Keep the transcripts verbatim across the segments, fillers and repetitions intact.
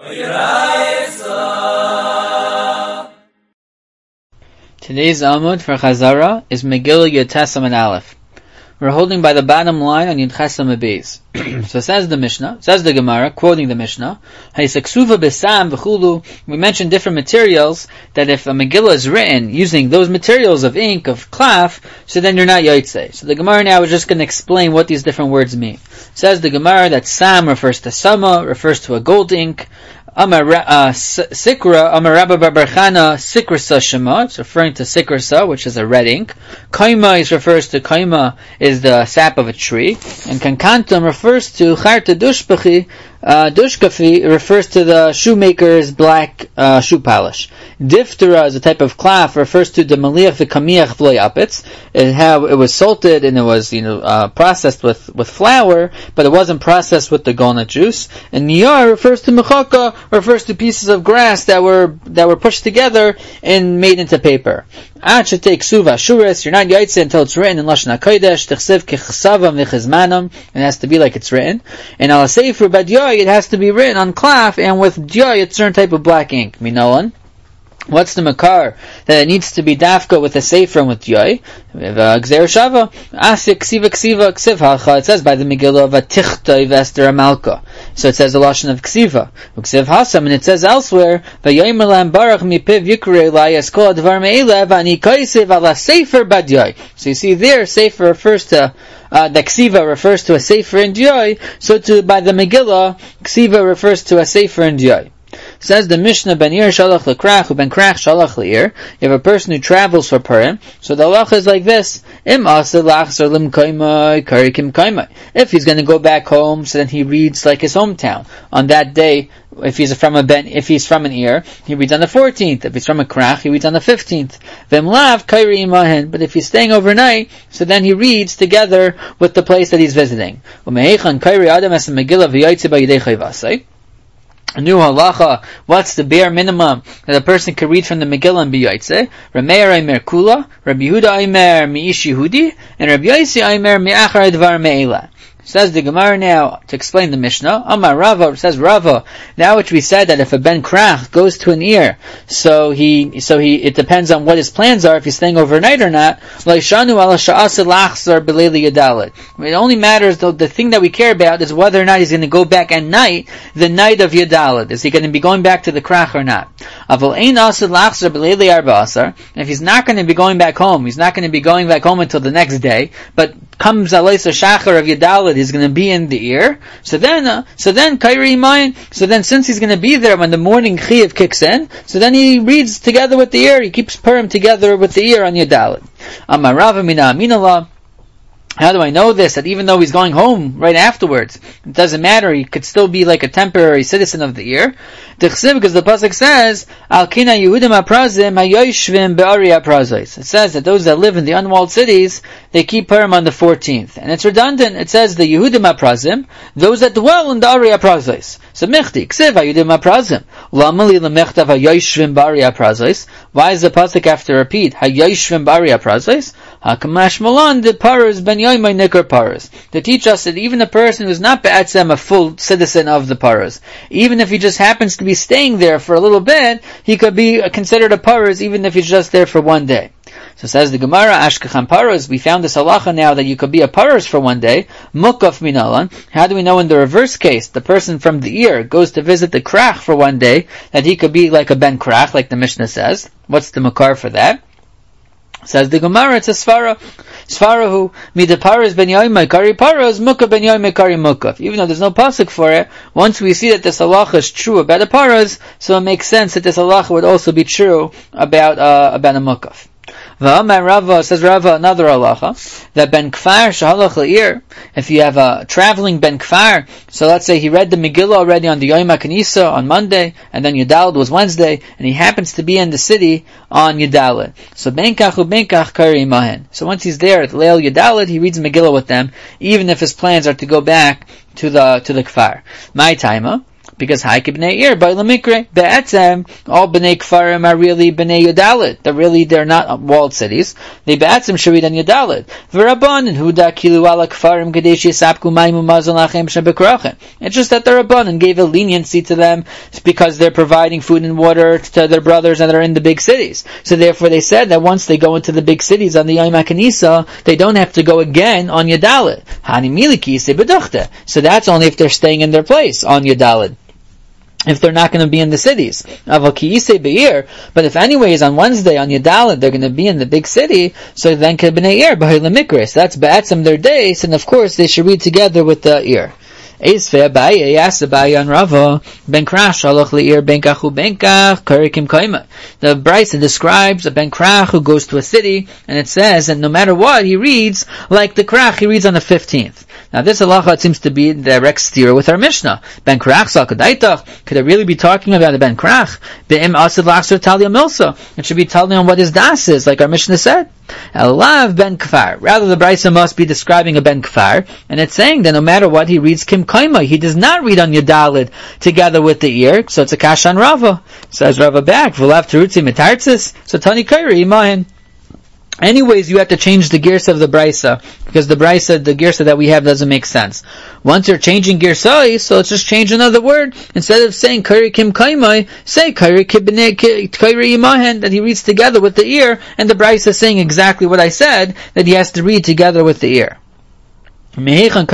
Today's Amud for Chazara is Megillah Yud Tesam and Aleph. We're holding by the bottom line on Yud Chesam Beis. So says the Mishnah, says the Gemara, quoting the Mishnah, Haisaksuva besam v'chulu. We mentioned different materials that if a Megillah is written using those materials of ink, of cloth, so then you're not Yotzei. So the Gemara now is just going to explain what these different words mean. Says the Gemara that sam refers to sama, refers to a gold ink. Amar uh, Sikra, Amar Rabba bar bar Chana, Sikrasa Shema, it's referring to Sikrasa, which is a red ink. Kaima is refers to Kaima, is the sap of a tree. And Kankantum refers to Charta Dushpachi, uh, Dushkafi refers to the shoemaker's black uh, shoe polish. Diftera is a type of cloth, refers to the Maliach v'Kamiach v'Lo Yapetz, and how it was salted and it was, you know, uh, processed with, with flour, but it wasn't processed with the walnut juice. And Niyar refers to Mechaka, refers to pieces of grass that were that were pushed together and made into paper. Ad shetei ksuva shuris, you're not yaitze until it's written in Lashon HaKodesh, tichsev kichsavam v'chizmanam, it has to be like it's written. And al sefer badyoy, it has to be written on cloth, and with dyoy, it's a certain type of black ink. Minolan. What's the makar that it needs to be dafka with a sefer and with yoy? Gzer shava asik ksiva ksiva ksiv halcha. It says by the Megillah of a tichtoi vester amalka. So it says the lashon of ksiva. Ksiv hasam, and it says elsewhere vayomer lam barach mipiv yikrei layas kol advar me'elev ani kaisiv ala sefer bad yoy. So you see there, sefer refers to Uh, the ksiva refers to a sefer and yoy. So to by the Megillah, ksiva refers to a sefer and yoy. Says the Mishnah, Ben Ir Shalach L'Krach, U Ben Krach Shalach L'Ir. You have a person who travels for Purim. So the halacha is like this: Im Asa Lachzor Lim Kaimai Karikim Kaimai. If he's going to go back home, so then he reads like his hometown on that day. If he's from a Ben, if he's from an Ir, he reads on the fourteenth. If he's from a Krach, he reads on the fifteenth. Vem Lav Kairi Imahin. But if he's staying overnight, so then he reads together with the place that he's visiting. Umeichan Kairi Adam as a Megillah v'Yaitze b'Yidei Chayvasei. A new halacha, what's the bare minimum that a person can read from the Megillah and be Yaitze? Rameir Aimer Kula, Rabbi Yehuda Aimer Mi'ish Yehudi, and Rabbi Yossi Aimer Mi'achar Dvar Me'ela. Says the Gemara now to explain the Mishnah. Amar Rava, says Rava, that which we said that if a Ben Krach goes to an Ir, so he, so he, it depends on what his plans are, if he's staying overnight or not. It only matters, though, the thing that we care about is whether or not he's going to go back at night, the night of Yadalit. Is he going to be going back to the Krach or not? If he's not going to be going back home, he's not going to be going back home until the next day, but comes Alaysa Shachar of Yadalit, he's going to be in the ear. So then, uh, so then Kairi Imayin. So then, since he's going to be there when the morning Chiyuv kicks in, so then he reads together with the ear. He keeps Purim together with the ear on Yadalit. Amar Rava mina aminallah. How do I know this? That even though he's going home right afterwards, it doesn't matter. He could still be like a temporary citizen of the ear. Because the pasuk says, "Al kina Yehudim aprazim hayoshvim be'ari aprazos." It says that those that live in the unwalled cities, they keep Purim on the fourteenth, and it's redundant. It says the Yehudim aprazim, those that dwell in the Ari aprazos. So michti ksiv haYehudim aprazim. Lamali lemechtav hayoshvim be'ari aprazos. Why is the pasuk after repeat hayoshvim be'ari aprazos? Hakamash malan de paras ben yoymay nikar paras. To teach us that even a person who's not be'atzem a full citizen of the paras, even if he just happens to be staying there for a little bit, he could be considered a paras even if he's just there for one day. So says the Gemara, Ashkechan paras, we found this halacha now that you could be a paras for one day, mukaf minalan. How do we know in the reverse case, the person from the ear goes to visit the krach for one day, that he could be like a ben krach, like the Mishnah says? What's the makar for that? Says the Gemara, it's a svara. Svarahu midaparas ben yoymay kari paras mukah ben yoymay kari mukaf. Even though there's no pasuk for it, once we see that this halacha is true about the paras, so it makes sense that this halacha would also be true about uh, about a mukaf. V'amar Rava, says Rava, another halacha, that ben kfar shahalach le'ir, if you have a traveling ben kfar, so let's say he read the Megillah already on the Yom HaKanisa on Monday, and then Yudalad was Wednesday, and he happens to be in the city on Yudalad. So benkach u benkach kari imahen. So once he's there at Leil Yudalad, he reads Megillah with them, even if his plans are to go back to the to the kfar. My taima. Because Haike B'nai Ir, by Lamikre, Be'etzem, all B'nai Kfarim are really B'nai Yudalit. They're really, they're not walled cities. They Be'etzem Sharid and Yudalit. V'Rabban, and Huda Kilu Ala Kfarim Kadesh Yisapku Maimu Mazal Lachem Shebekrochen. It's just that the Rabban gave a leniency to them because they're providing food and water to their brothers that are in the big cities. So therefore they said that once they go into the big cities on the Yom HaKanisa, they don't have to go again on Yudalit. Hani Miliki Se Beduchte. So that's only if they're staying in their place on Yudalit, if they're not going to be in the cities. But if anyways on Wednesday on Yudalid they're going to be in the big city, so then Kebnei Ir B'Hei Lemikris, that's Ba'atzim their days, and of course they should read together with the Ir. Eisve Abaye asked Abaye on Rava Ben Krach Haloch Le'ir Ben Kachu Ben Kach Karikim Kaima. The Brisa describes a Ben Krach who goes to a city, and it says that no matter what he reads, like the Krach he reads on the fifteenth. Now this halacha seems to be the direct steer with our Mishnah. Ben Krach Salkadaitach. Could it really be talking about a Ben Krach? Be'im Asid Lachser Talia Milsa. It should be telling him what his das is, like our Mishnah said. Elav Ben Kfar. Rather, the Brisa must be describing a Ben Kfar, and it's saying that no matter what he reads Kim Kaima, he does not read on Yudalid together with the ear, so it's a kash on Rava. Says Rava back, V'lav Terutzi Mitartzis. So Tani Kairi Imahin. Anyways, you have to change the girsa of the Brisa, because the Brisa, the girsa that we have doesn't make sense. Once you're changing girsai, so let's just change another word. Instead of saying Kairi Kim Kaimai, say Kairi Kairi Yimahen, that he reads together with the ear, and the Brisa is saying exactly what I said, that he has to read together with the ear. We mentioned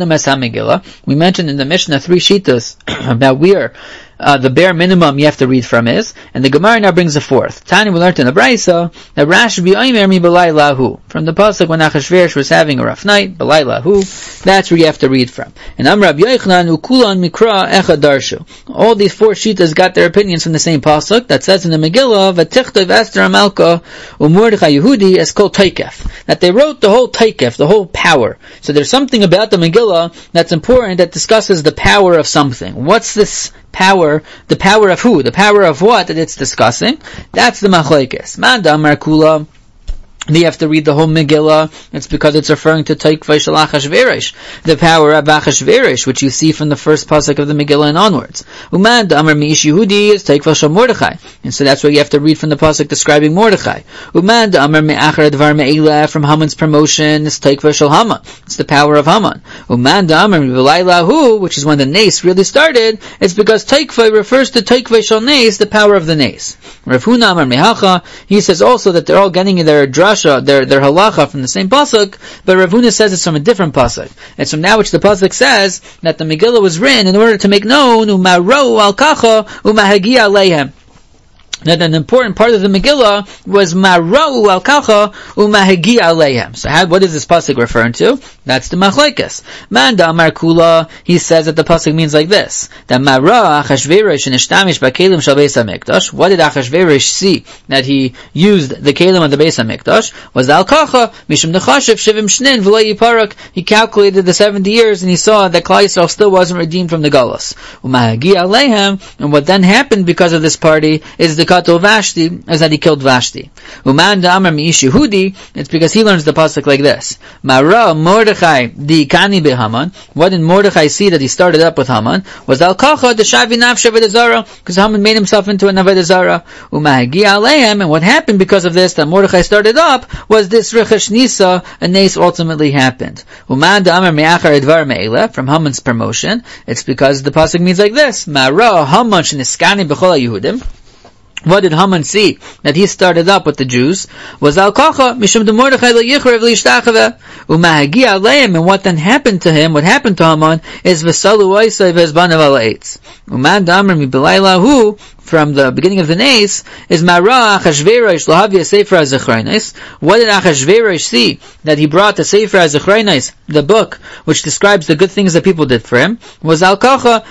in the Mishnah three shitas about where uh, the bare minimum you have to read from is, and the Gemara now brings a fourth. Tani, we learned in the Brisa that Rash b'omer mi b'lai lahu, from the pasuk when Achashverosh was having a rough night, b'lai lahu, that's where you have to read from. And Amar Rabbi Yochanan u'kulan mikra echad darshu. All these four shitas got their opinions from the same pasuk that says in the Megillah v'tichtav Esther Amalka u'Mordechai Yehudi es kol taikef, that they wrote the whole taikef, the whole power. So there's something about the Megillah that's important that discusses the power of something. What's this power? The power of who? The power of what that it's discussing? That's the machlekes. Man damar kula. You have to read the whole Megillah. It's because it's referring to Taikvei Shel Achashverosh, the power of Achashverosh, which you see from the first pasuk of the Megillah and onwards. Uman Damar Mi'ish Yehudi is Taikvei Shel Mordechai, and so that's why you have to read from the pasuk describing Mordechai. Uman Damar Me'achar Advar Me'ela, from Haman's promotion is Taikvei Shel Haman. It's the power of Haman. Uman Damar Mi'V'lai Lahu, which is when the Nes really started. It's because Taikvei refers to Taikvei Shel Nes, the power of the Nes. Rav Huna Amar Mehacha, he says also that they're all getting their drasha, their their halacha from the same pasuk, but Rav Huna says it's from a different pasuk. It's from that which the pasuk says that the Megillah was written in order to make known umaro al kacha umahagia leihem. That an important part of the Megillah was marau al kacha umahagi aleihem. So how, what is this pasuk referring to? That's the machlekes. Man damar kula, he says that the pasuk means like this: that mara Achashverosh nishtamish b'kelim shel Beis Hamikdash. What did Achashverosh see that he used the kelim of the Beis Hamikdash? Was al kacha mishum nechashev shivim shnin v'lo yiparak. He calculated the seventy years and he saw that Klal Yisrael still wasn't redeemed from the galus. Umahagi aleihem, and what then happened because of this party is the Vashti, is that he killed Vashti. Uman da'amar mi'ish Yehudi, it's because he learns the pasuk like this: Mara Mordechai di kani beHaman. What did Mordechai see that he started up with Haman? Was al kacha deshavi nafshe v'dezara, because Haman made himself into an avedazara. Umahagi aleihem, and what happened because of this that Mordechai started up was this rechesh nisa, a nes ultimately happened. Uman da'amar me'achar edvar me'ela, from Haman's promotion. It's because the pasuk means like this: Mara Haman sheniskani b'chol Yehudim. What did Haman see that he started up with the Jews? Was al kacha mishum de Mordechai lo yichrev lishtachave umahagi aleim, and what then happened to him? What happened to Haman is v'salu oisay v'ezbanav al eitz uman damar mi belayla hu. From the beginning of the Nes is Mara Achashverosh Lahavia Sefer HaZechraynos. What did Achashverosh see that he brought the Sefer HaZechraynos, the book which describes the good things that people did for him? Was Al Kacha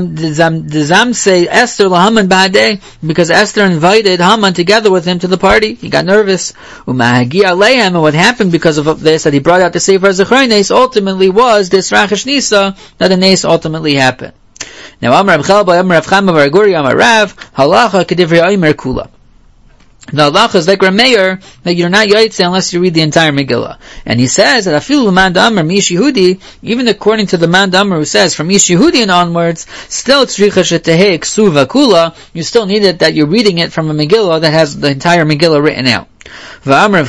Dezam say Esther Lahaman Ba'adeh, because Esther invited Haman together with him to the party. He got nervous. Umahagi Aleihem, and what happened because of this that he brought out the Sefer HaZechraynos ultimately was this Rachesh Nisa, that the Nes ultimately happened. Now, Amar Rav Chalba, Amar Rav Chama, Amar Guri, Amar Rav, Halacha Kedivrei Omer Kula. The halacha is like Rameir, that you're not yaitze unless you read the entire Megillah. And he says that afilu l'man da'amar mi'ish Yehudi, even according to the man da'amar who says from ish Yehudi and onwards, still tzricha shetehei ksuva kula, you still need it that you're reading it from a Megillah that has the entire Megillah written out. Another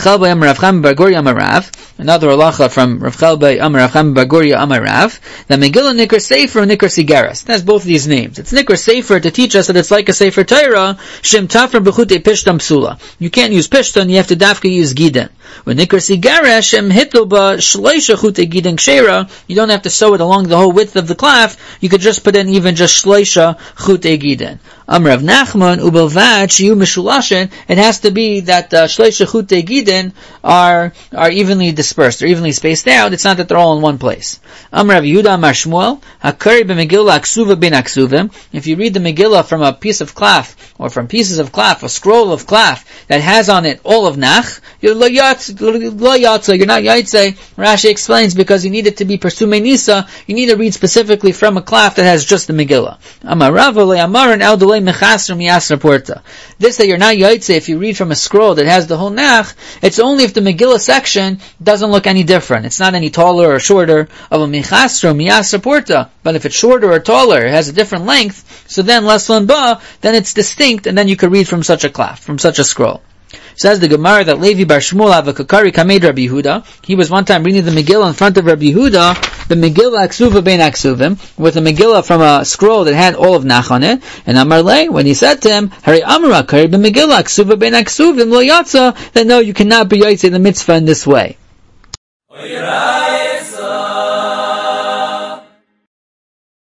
halacha from Rav Chalbei Amar Rav Chaim bar Gorya Amar Rav, that Megillah Nikr Sefer Nikr Sigaras. That's both of these names. It's Nikr Sefer to teach us that it's like a Sefer Torah. Shem Tafra B'chutei Pishtam Psula. You can't use Pishtan, you have to dafka use Giden. With Nikr Sigaras, Shem Hitlo Ba Shleisha Chutei Giden Kshera. You don't have to sew it along the whole width of the cloth. You could just put in even just Shleisha Chutei Giden. Amar Rav Nachman Ubelvad Shiyu Mishulashin. It has to be that uh, Shleisha Chutei Giden are are evenly dispersed, they're evenly spaced out. It's not that they're all in one place. Amar Rav Yehuda Amar Shmuel Hakari b'Megillah Aksuva bin Aksuvim. If you read the Megillah from a piece of cloth or from pieces of cloth, a scroll of cloth that has on it all of Nach, you're lo yatz, you're not yaitze. Rashi explains because you need it to be Persume Nisa. You need to read specifically from a cloth that has just the Megillah. Amar Rav Amar and Aldolei Mechasr Miyasra Porta. This that you're not yaitze if you read from a scroll that has the whole Nach, it's only if the Megillah section doesn't look any different. It's not any taller or shorter of a Mechasra Miyasra Porta. But if it's shorter or taller, it has a different length, so then Leslan Ba, then it's distinct, and then you could read from such a cloth, from such a scroll. Says the Gemara that Levi bar Shmuel Avakakari Kamed Rabbi Yehuda. He was one time reading the Megillah in front of Rabbi Yehuda, the Megillah Aksuva ben Aksuvim, with a Megillah from a scroll that had all of Nach on it. And Amar Le, when he said to him, Hari Amra Kari ben Megillah Aksuva ben Aksuvim lo yatsa, then no, you cannot be yaitze the mitzvah in this way.